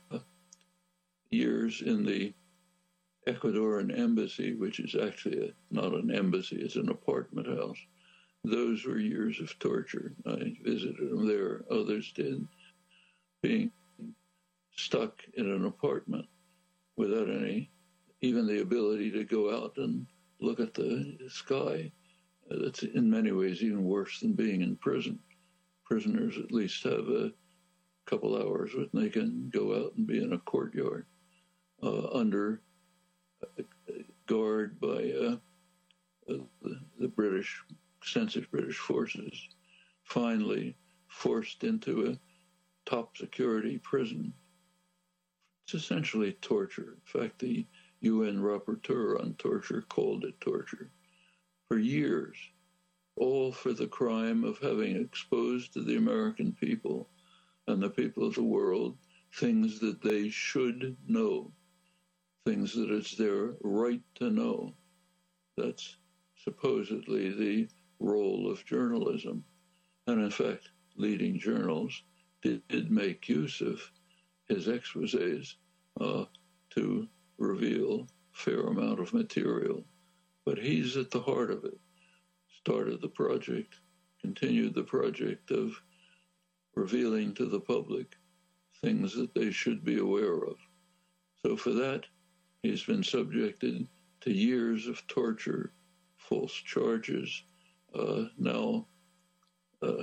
years in the Ecuadorian embassy, which is actually a, not an embassy, it's an apartment house, those were years of torture. I visited him there. Others did. Being stuck in an apartment without any, even the ability to go out and look at the sky. That's in many ways even worse than being in prison. Prisoners at least have a couple hours when they can go out and be in a courtyard uh, under uh, guard by uh, uh, the, the British, extensive British forces, finally forced into a top security prison. It's essentially torture. In fact, the U N rapporteur on torture called it torture. For years, all for the crime of having exposed to the American people and the people of the world things that they should know, things that it's their right to know. That's supposedly the role of journalism. And in fact, leading journals did, did make use of his exposés uh, to reveal a fair amount of material. But he's at the heart of it. Started the project, continued the project of revealing to the public things that they should be aware of. So for that, he's been subjected to years of torture, false charges, uh, now uh,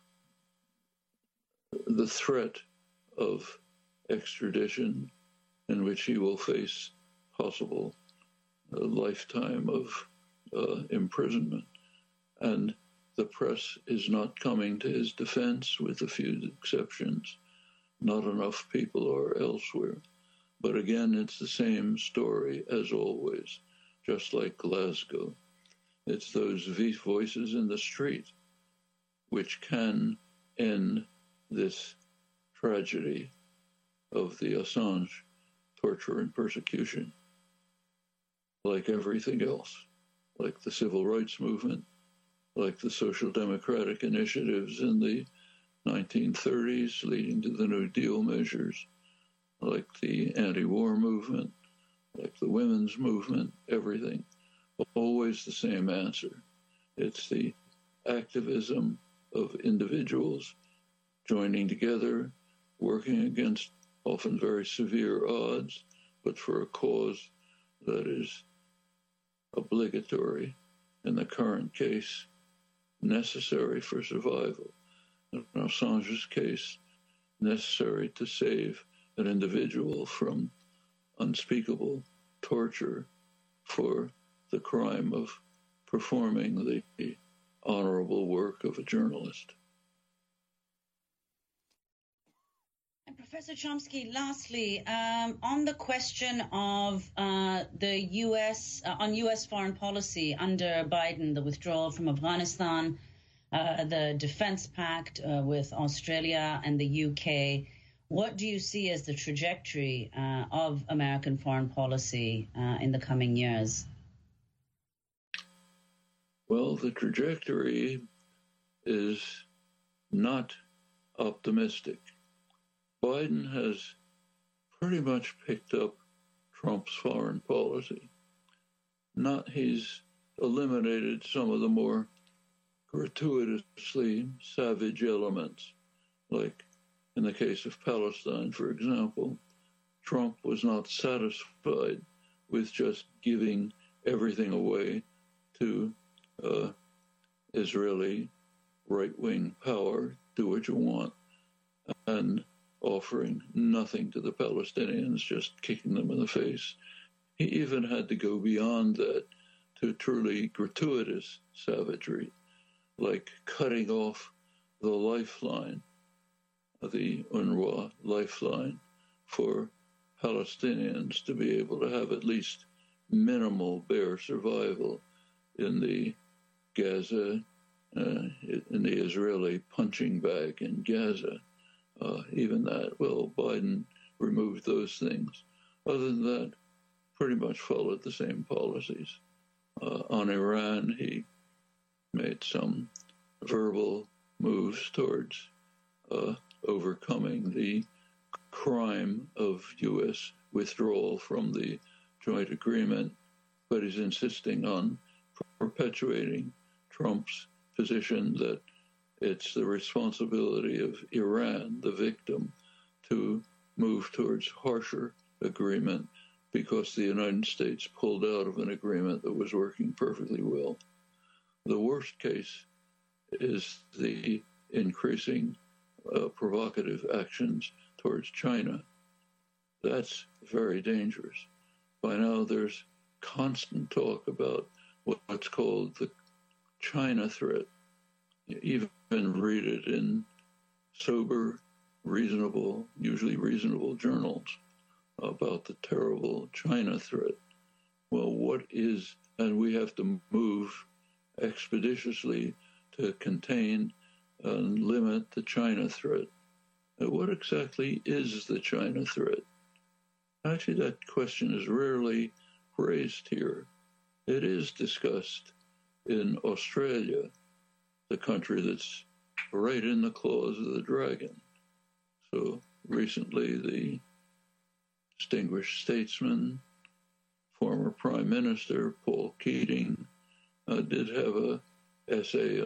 the threat of extradition, in which he will face possible a lifetime of uh, imprisonment. And the press is not coming to his defense, with a few exceptions. Not enough people are elsewhere. But again, it's the same story as always, just like Glasgow. It's those voices in the street which can end this tragedy of the Assange torture and persecution, like everything else, like the civil rights movement, like the social democratic initiatives in the nineteen thirties leading to the New Deal measures, like the anti-war movement, like the women's movement, everything. Always the same answer. It's the activism of individuals joining together, working against often very severe odds, but for a cause that is obligatory, in the current case, necessary for survival. In Assange's case, necessary to save an individual from unspeakable torture for the crime of performing the honorable work of a journalist. And Professor Chomsky, lastly, um, on the question of uh, the U S, uh, on U S foreign policy under Biden, the withdrawal from Afghanistan, uh, the Defense Pact uh, with Australia and the U K, what do you see as the trajectory uh, of American foreign policy uh, in the coming years? Well, the trajectory is not optimistic. Biden has pretty much picked up Trump's foreign policy. Not he's eliminated some of the more gratuitously savage elements, like in the case of Palestine, for example. Trump was not satisfied with just giving everything away to uh, Israeli right-wing power, do what you want, and offering nothing to the Palestinians, just kicking them in the face. He even had to go beyond that to truly gratuitous savagery, like cutting off the lifeline, the UNRWA lifeline, for Palestinians to be able to have at least minimal bare survival in the Gaza, uh, in the Israeli punching bag in Gaza. Uh, even that, well, Biden removed those things. Other than that, pretty much followed the same policies. Uh, on Iran, he made some verbal moves towards uh, overcoming the crime of U S withdrawal from the joint agreement, but he's insisting on perpetuating Trump's position that it's the responsibility of Iran, the victim, to move towards harsher agreement because the United States pulled out of an agreement that was working perfectly well. The worst case is the increasing uh, provocative actions towards China. That's very dangerous. By now, there's constant talk about what's called the China threat. You even read it in sober, reasonable, usually reasonable journals about the terrible China threat. Well, what is, and we have to move expeditiously to contain and limit the China threat. Now, what exactly is the China threat? Actually, that question is rarely raised here. It is discussed in Australia, the country that's right in the claws of the dragon. So recently, the distinguished statesman, former Prime Minister Paul Keating, uh, did have a essay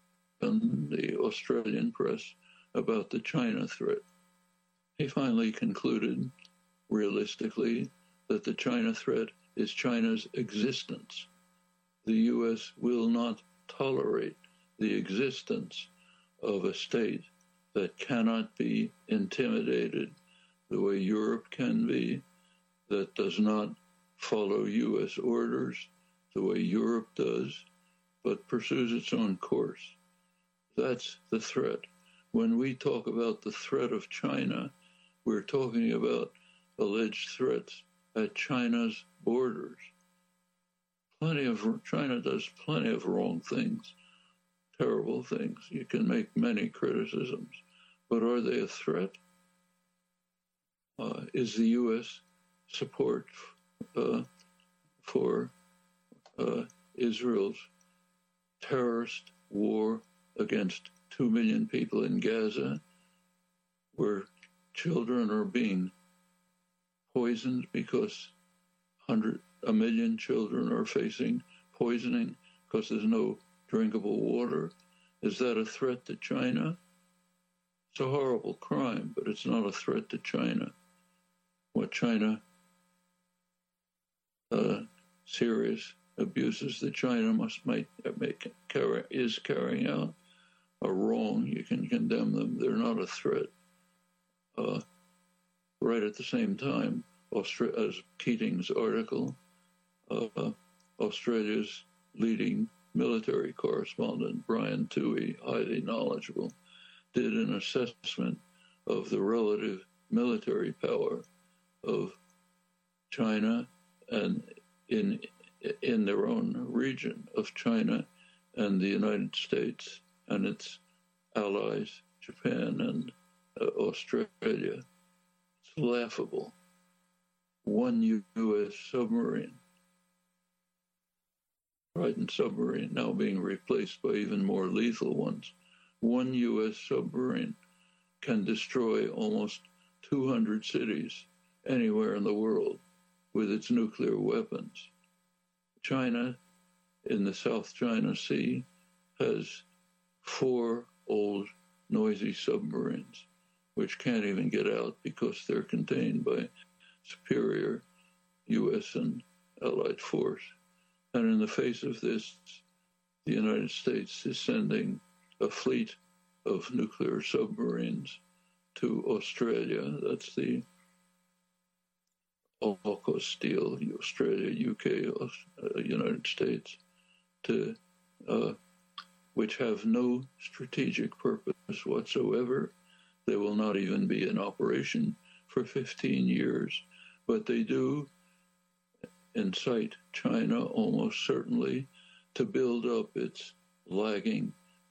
in the Australian press about the China threat. He finally concluded, realistically, that the China threat is China's existence. The U S will not tolerate the existence of a state that cannot be intimidated the way Europe can be, that does not follow U S orders the way Europe does, but pursues its own course. That's the threat. When we talk about the threat of China, we're talking about alleged threats at China's borders. Plenty of China does plenty of wrong things, terrible things. You can make many criticisms, but are they a threat? Uh, is the U S support uh, for uh, Israel's terrorist war against two million people in Gaza, where children are being poisoned because hundred, a million children are facing poisoning because there's no drinkable water? Is that a threat to China? It's a horrible crime, but it's not a threat to China. What China, uh, serious abuses that China must make, make carry, is carrying out are wrong. You can condemn them. They're not a threat. Uh, right at the same time, Austra- as Keating's article, uh, Australia's leading military correspondent, Brian Toohey, highly knowledgeable, did an assessment of the relative military power of China and in in their own region of China and the United States and its allies, Japan and uh, Australia. It's laughable. One U S submarine, Trident submarine, now being replaced by even more lethal ones. One U S submarine can destroy almost two hundred cities anywhere in the world with its nuclear weapons. China, in the South China Sea, has four old, noisy submarines, which can't even get out because they're contained by superior U S and Allied force. And in the face of this, the United States is sending a fleet of nuclear submarines to Australia. That's the AUKUS deal, Australia, U K, uh, United States, to uh, which have no strategic purpose whatsoever. They will not even be in operation for fifteen years, but they do incite China almost certainly to build up its lagging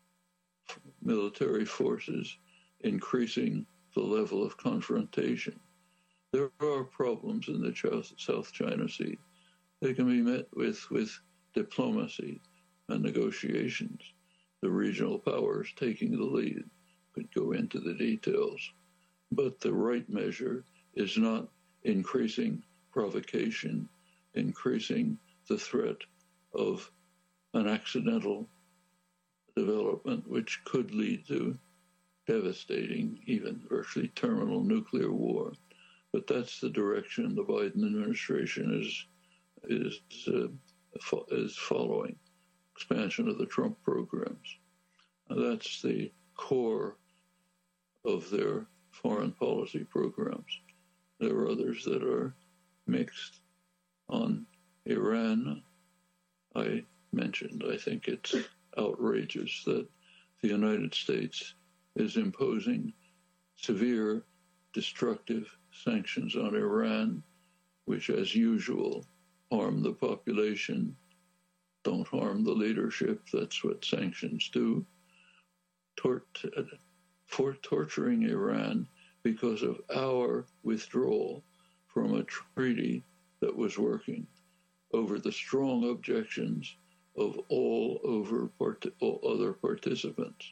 military forces, increasing the level of confrontation. There are problems in the South China Sea. They can be met with, with diplomacy and negotiations. The regional powers taking the lead could go into the details. But the right measure is not increasing provocation, increasing the threat of an accidental development which could lead to devastating, even virtually terminal nuclear war. But that's the direction the Biden administration is is uh, fo- is following: expansion of the Trump programs. And that's the core of their foreign policy programs. There are others that are mixed. On Iran, I mentioned, I think it's outrageous that the United States is imposing severe, destructive sanctions on Iran, which, as usual, harm the population, don't harm the leadership. That's what sanctions do. Tort- for torturing Iran because of our withdrawal from a treaty that was working over the strong objections of all over part- all other participants.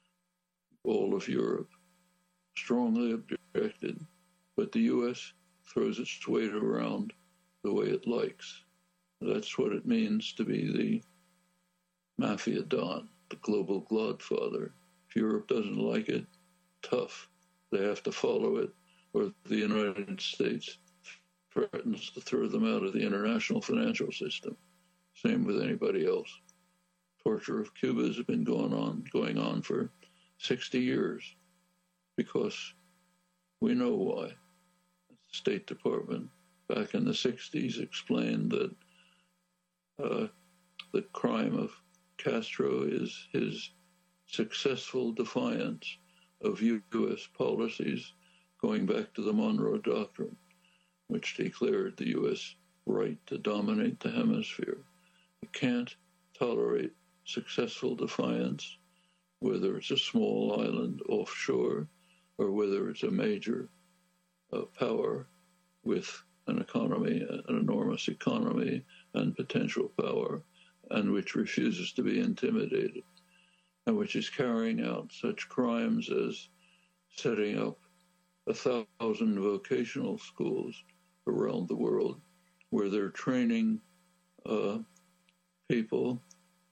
All of Europe strongly objected, but the U S throws its weight around the way it likes. That's what it means to be the mafia don, the global godfather. If Europe doesn't like it, tough. They have to follow it, or the United States threatens to throw them out of the international financial system. Same with anybody else. Torture of Cuba has been going on, going on for sixty years because we know why. The State Department back in the sixties explained that uh, the crime of Castro is his successful defiance of U S policies going back to the Monroe Doctrine, which declared the U S right to dominate the hemisphere. You can't tolerate successful defiance, whether it's a small island offshore or whether it's a major uh, power with an economy, an enormous economy and potential power, and which refuses to be intimidated, and which is carrying out such crimes as setting up a thousand vocational schools around the world where they're training uh, people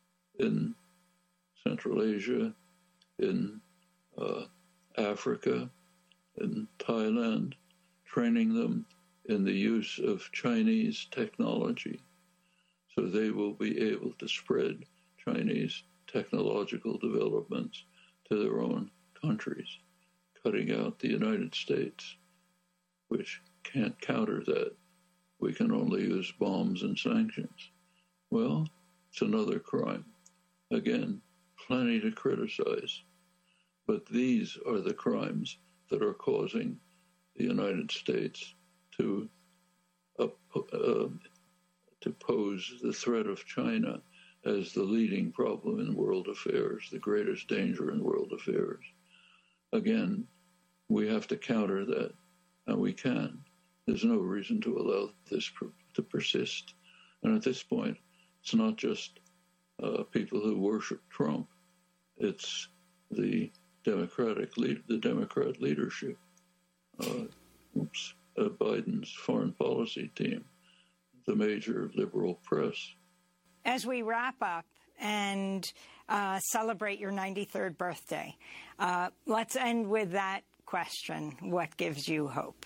in Central Asia, in uh, Africa, in Thailand, training them in the use of Chinese technology, so they will be able to spread Chinese technological developments to their own countries, cutting out the United States, which can't counter that. We can only use bombs and sanctions. Well, it's another crime. Again, plenty to criticize. But these are the crimes that are causing the United States to uh, uh, to pose the threat of China as the leading problem in world affairs, the greatest danger in world affairs. Again, we have to counter that, and we can. There's no reason to allow this per- to persist. And at this point, it's not just uh, people who worship Trump. It's the Democratic lead, the Democrat leadership, uh, oops, uh, Biden's foreign policy team, the major liberal press. As we wrap up and uh, celebrate your ninety-third birthday, uh, let's end with that question. What gives you hope?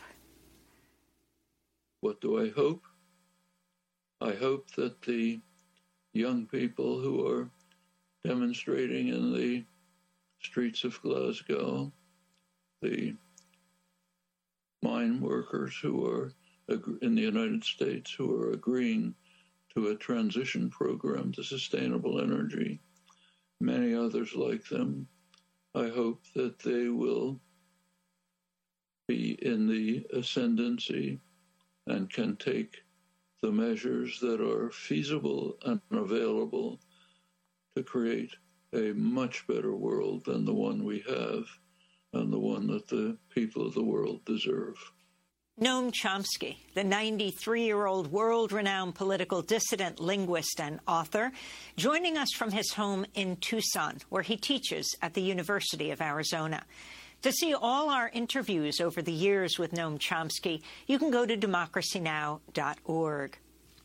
What do I hope? I hope that the young people who are demonstrating in the streets of Glasgow, the mine workers who are in the United States who are agreeing to a transition program to sustainable energy, many others like them, I hope that they will be in the ascendancy and can take the measures that are feasible and available to create a much better world than the one we have and the one that the people of the world deserve. Noam Chomsky, the ninety-three-year-old world-renowned political dissident, linguist, and author, joining us from his home in Tucson, where he teaches at the University of Arizona. To see all our interviews over the years with Noam Chomsky, you can go to democracy now dot org.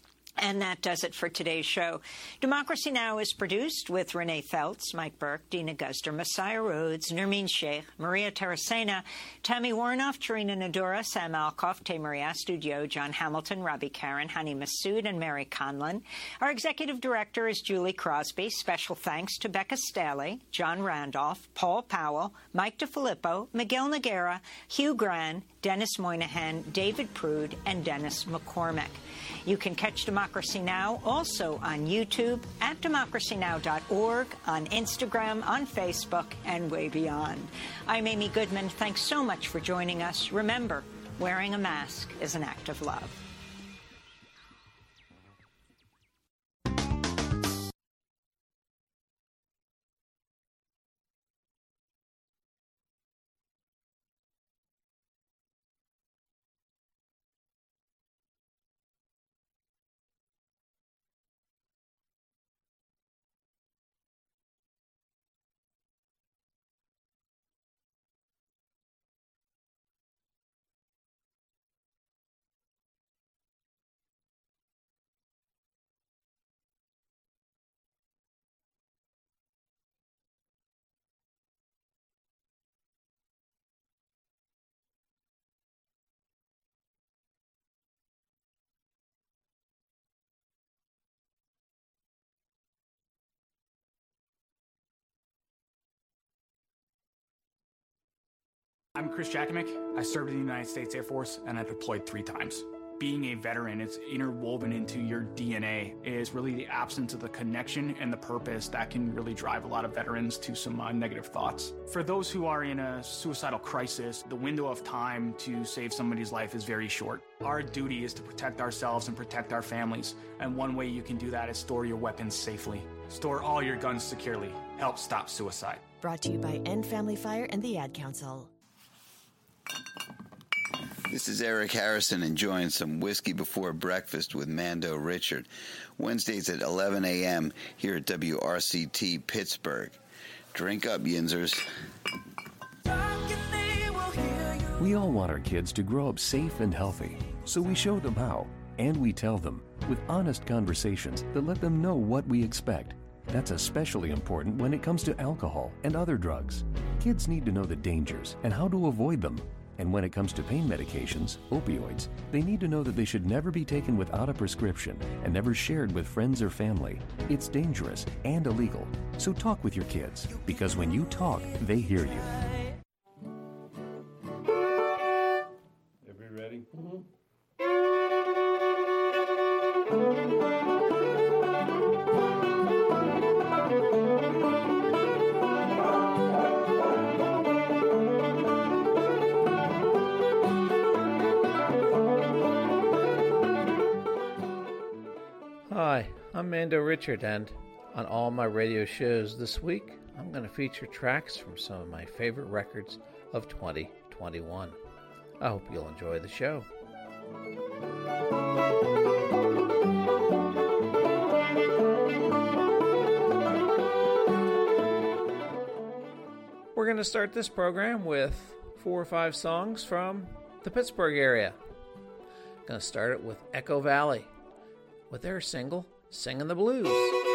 And that does it for today's show. Democracy Now! Is produced with Renee Feltz, Mike Burke, Dina Guzder, Messiah Rhodes, Nermeen Sheikh, Maria Terracena, Tammy Warnoff, Tarina Nadora, Sam Alkoff, Tamaria Studio, John Hamilton, Robbie Karen, Hani Massoud, and Mary Conlon. Our executive director is Julie Crosby. Special thanks to Becca Staley, John Randolph, Paul Powell, Mike DeFilippo, Miguel Noguera, Hugh Gran, Dennis Moynihan, David Prude, and Dennis McCormick. You can catch Democracy Now! Also on YouTube, at democracy now dot org, on Instagram, on Facebook, and way beyond. I'm Amy Goodman. Thanks so much for joining us. Remember, wearing a mask is an act of love. I'm Chris Jakovic. I served in the United States Air Force, and I deployed three times. being a veteran, it's interwoven into your D N A, is really the absence of the connection and the purpose that can really drive a lot of veterans to some uh, negative thoughts. For those who are in a suicidal crisis, the window of time to save somebody's life is very short. Our duty is to protect ourselves and protect our families, and one way you can do that is store your weapons safely. Store all your guns securely. Help stop suicide. Brought to you by End Family Fire and the Ad Council. This is Eric Harrison enjoying some whiskey before breakfast with Mando Richard. Wednesdays at eleven a.m. here at W R C T Pittsburgh. Drink up, Yinzers. We all want our kids to grow up safe and healthy, so we show them how, and we tell them with honest conversations that let them know what we expect. That's especially important when it comes to alcohol and other drugs. Kids need to know the dangers and how to avoid them. And when it comes to pain medications, opioids, they need to know that they should never be taken without a prescription and never shared with friends or family. It's dangerous and illegal. So talk with your kids, because when you talk, they hear you. Everybody ready? Mm-hmm. Hi, I'm Mando Richard, and on all my radio shows this week, I'm going to feature tracks from some of my favorite records of twenty twenty-one. I hope you'll enjoy the show. We're going to start this program with four or five songs from the Pittsburgh area. I'm going to start it with Echo Valley with their single, Singin' the Blues.